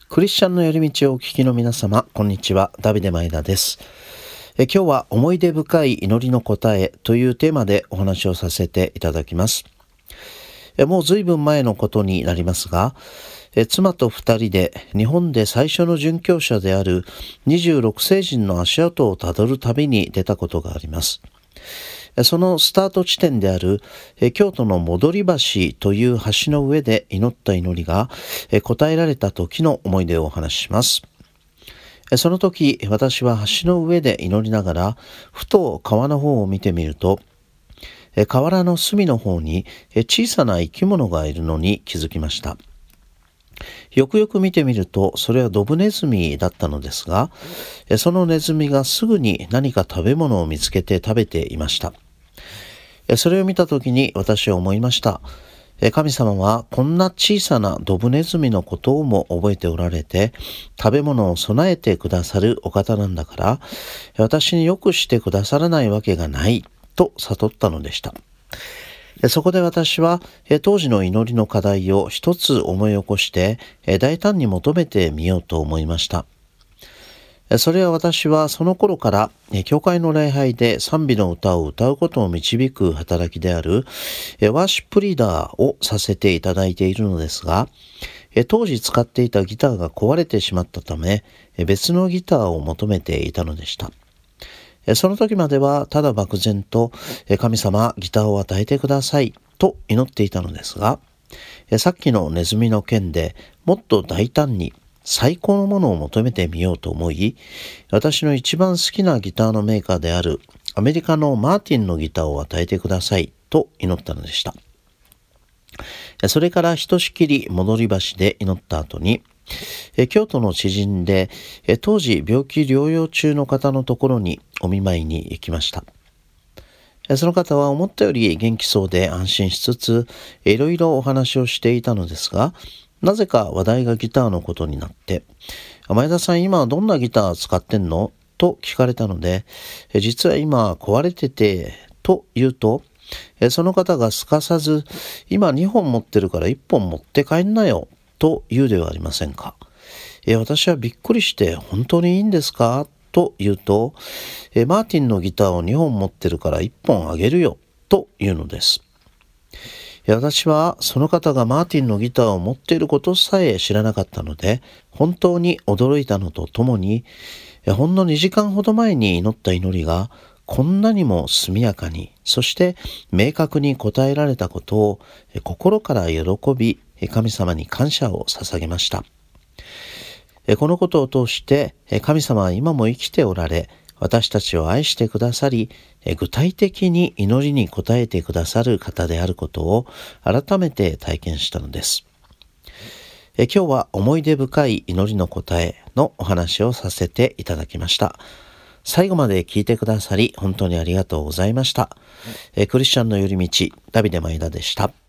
クリスチャンの寄り道をお聞きの皆様、こんにちは。ダビデマイダです。今日は思い出深い祈りの答えというテーマでお話をさせていただきます。もう随分前のことになりますが、妻と二人で日本で最初の殉教者である26世人の足跡をたどる旅に出たことがあります。そのスタート地点である京都の戻橋という橋の上で祈った祈りが答えられた時の思い出をお話しします。その時、私は橋の上で祈りながらふと川の方を見てみると、河原の隅の方に小さな生き物がいるのに気づきました。よくよく見てみると、それはドブネズミだったのですが、そのネズミがすぐに何か食べ物を見つけて食べていました。それを見たときに私は思いました。神様はこんな小さなドブネズミのことをも覚えておられて、食べ物を備えてくださるお方なんだから、私によくしてくださらないわけがないと悟ったのでした。そこで私は当時の祈りの課題を一つ思い起こして大胆に求めてみようと思いました。それは私はその頃から教会の礼拝で賛美の歌を歌うことを導く働きであるワーシップリーダーをさせていただいているのですが、当時使っていたギターが壊れてしまったため別のギターを求めていたのでした。その時まではただ漠然と神様ギターを与えてくださいと祈っていたのですが、さっきのネズミの件でもっと大胆に最高のものを求めてみようと思い、私の一番好きなギターのメーカーであるアメリカのマーティンのギターを与えてくださいと祈ったのでした。それからひとしきり戻り橋で祈った後に、京都の知人で当時病気療養中の方のところにお見舞いに行きました。その方は思ったより元気そうで安心しつついろいろお話をしていたのですが、なぜか話題がギターのことになって、前田さん今はどんなギター使ってんのと聞かれたので、実は今壊れててと言うと、その方がすかさず今2本持ってるから1本持って帰んなよと言うではありませんか。私はびっくりして本当にいいんですかと言うと、マーティンのギターを2本持ってるから1本あげるよと言うのです。私はその方がマーティンのギターを持っていることさえ知らなかったので、本当に驚いたのとともに、ほんの2時間ほど前に祈った祈りがこんなにも速やかに、そして明確に答えられたことを心から喜び、神様に感謝を捧げました。このことを通して神様は今も生きておられ、私たちを愛してくださり、具体的に祈りに応えてくださる方であることを改めて体験したのです。今日は思い出深い祈りの答えのお話をさせていただきました。最後まで聞いてくださり本当にありがとうございました。クリスチャンの寄り道、ダビデマイダでした。